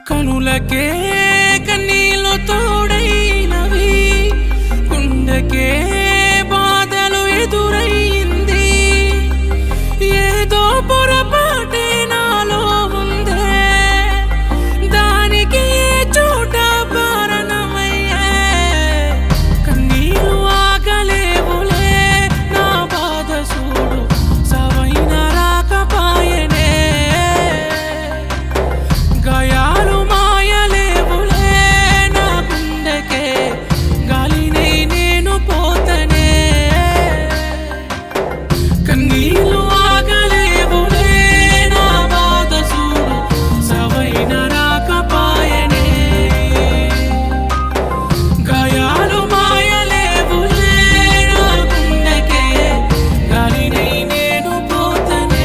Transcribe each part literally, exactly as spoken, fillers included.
కనులకే కన్నీళ్ళు తోడైనవి, గుండెకే బాధలు ఎదురైంది. ఏదో పొరపాటే నాలో ఉందే, దానికి ఏ చోట కారణమయ్యే. కన్నీళ్ళు ఆగలేవులే నా బాధ చూడు, సవైన రాకపాయనే. గాయాలు మాయలేవులే నా గుండెకే, గాలినై నేను పోతనే. కన్నీళ్ళు ఆగలేవులే నా బాధ చూడు, సవైన రాకపాయనే. గాయాలు మాయలేవులే నా గుండెకే, గాలినై నేను పోతనే.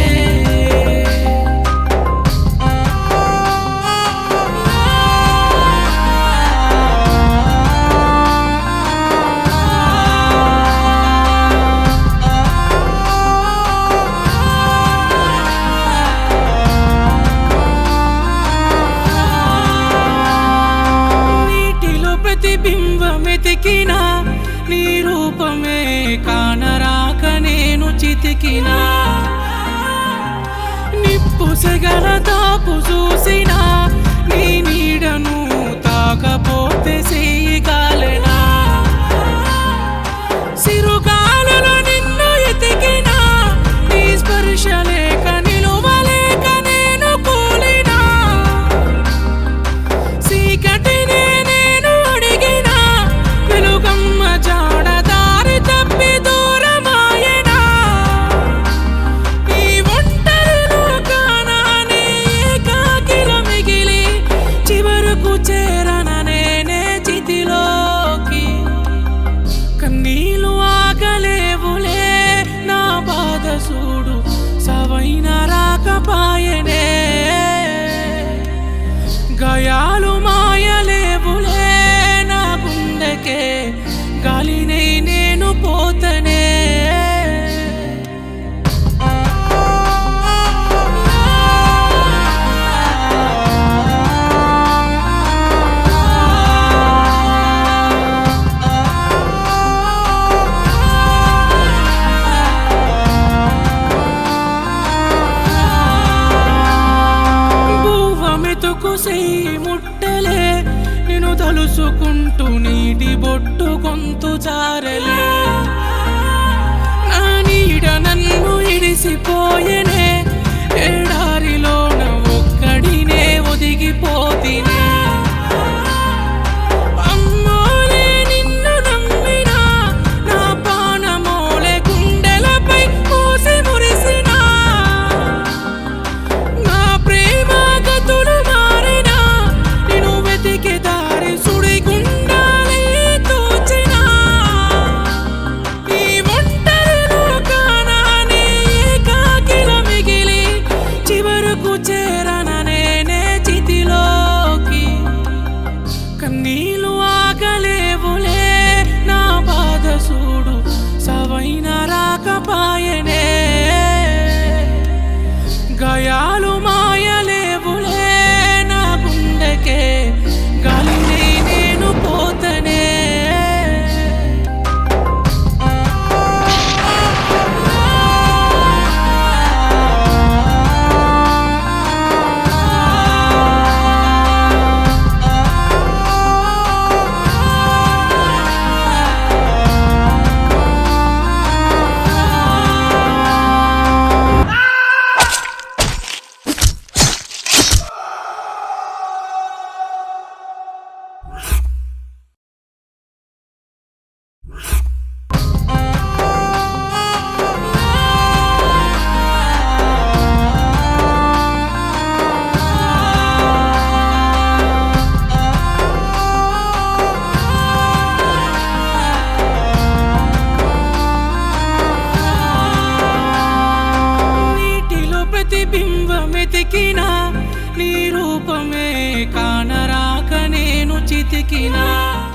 నీటిలో ప్రతిబింబమెతికినా, నీ రూపమే కానరాక నేను చితికినా. నిప్పు సెగల తాపు చూసినా, నీ నీడను తాకపోతే సేయగాలెనా. సిరుగాలులో నిన్ను ఎతికినా, నీ స్పర్శ లేక నిలువలేక నేను కూలినా. చీకటినే నేను అడిగినా, వెలుగమ్మ జాడ దారి తప్పి దూరమాయెనా. ఈ ఒంటరి లోకాన నీ ఏకాకిల మిగిలి, చివరకు చేరన నేనే చితిలోకి. కన్నీళ్ళు ఆగలేవులే నా బాధ చూడు, సవైన రాకపాయనే. గాయాలు మాయలేవులే నా గుండెకే, గాలినై నేను పోతనే. భూవమెతుకు సెయ్యి ముట్టలే, నిన్ను తలుసుకుంటూ నీటి బొట్టు గొంతు జారలే. నా నీడ నన్ను ఇడిసిపోయెనే, ఎడారిలోన ఒక్కడినే ఒదిగిపోతినే. అమ్మోలే నిన్ను నమ్మినా, నా పానమోలే గుండెలపై పూసి మురిసినా. నా ప్రేమ గతులు మారినా, నిన్ను వెతికే దారి సుడిగుండాలే తోచినా. ఈ ఒంటరి లోకాన నీ ఏకాకిల మిగిలి, చివరకు చేరన నేనే చితిలోకి. కన్నీళ్ళు ఆగలేవులే నా బాధ చూడు, సవైన రాకపాయనే. గాయాలు మాయలేవులే నా గుండెకే, గాలినై నేను పోతనే. ప్రతిబింబమెతికినా, నీ రూపమే కానరాక నేను చితికినా.